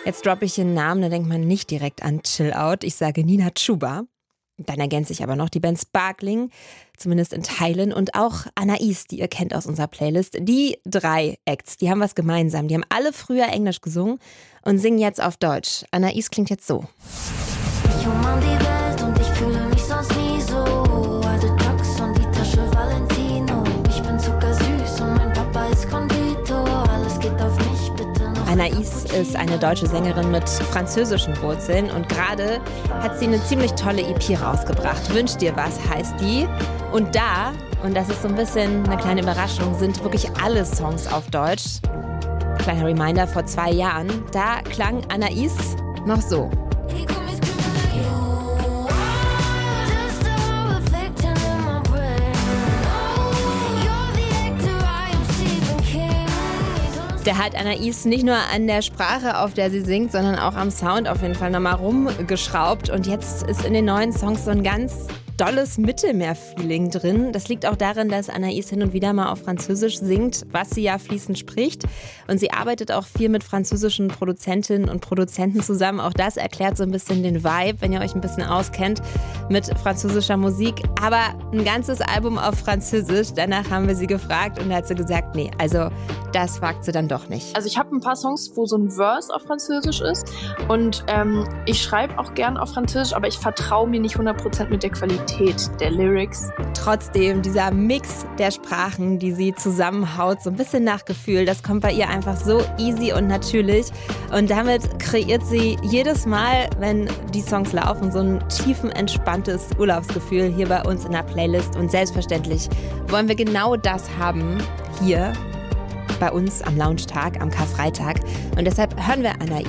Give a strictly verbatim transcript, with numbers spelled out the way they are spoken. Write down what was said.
Jetzt droppe ich den Namen, da denkt man nicht direkt an Chill Out. Ich sage Nina Chuba. Dann ergänze ich aber noch die Band Sparkling, zumindest in Teilen, und auch Anais, die ihr kennt aus unserer Playlist. Die drei Acts, die haben was gemeinsam. Die haben alle früher Englisch gesungen und singen jetzt auf Deutsch. Anais klingt jetzt so. Ich umarm die Welt und ich fühle mich sonst nie so. Alte Tax und die Tasche Valentino. Ich bin zuckersüß und mein Papa ist Konditor. Alles geht auf mich, bitte noch. Anais ist eine deutsche Sängerin mit französischen Wurzeln und gerade hat sie eine ziemlich tolle E P rausgebracht. Wünsch dir was heißt die. Und da, und das ist so ein bisschen eine kleine Überraschung, sind wirklich alle Songs auf Deutsch. Kleiner Reminder, vor zwei Jahren, da klang Anais noch so. Der hat Anais nicht nur an der Sprache, auf der sie singt, sondern auch am Sound auf jeden Fall nochmal rumgeschraubt. Und jetzt ist in den neuen Songs so ein ganz dolles Mittelmeer-Feeling drin. Das liegt auch darin, dass Anais hin und wieder mal auf Französisch singt, was sie ja fließend spricht. Und sie arbeitet auch viel mit französischen Produzentinnen und Produzenten zusammen. Auch das erklärt so ein bisschen den Vibe, wenn ihr euch ein bisschen auskennt mit französischer Musik. Aber ein ganzes Album auf Französisch, danach haben wir sie gefragt und da hat sie gesagt, nee, also das wagt sie dann doch nicht. Also ich habe ein paar Songs, wo so ein Verse auf Französisch ist und ähm, ich schreibe auch gern auf Französisch, aber ich vertraue mir nicht hundert Prozent mit der Qualität der Lyrics. Trotzdem, dieser Mix der Sprachen, die sie zusammenhaut, so ein bisschen nach Gefühl, das kommt bei ihr einfach so easy und natürlich. Und damit kreiert sie jedes Mal, wenn die Songs laufen, so ein tiefen, entspanntes Urlaubsgefühl hier bei uns in der Playlist. Und selbstverständlich wollen wir genau das haben hier bei uns am Launchtag, am Karfreitag. Und deshalb hören wir Anais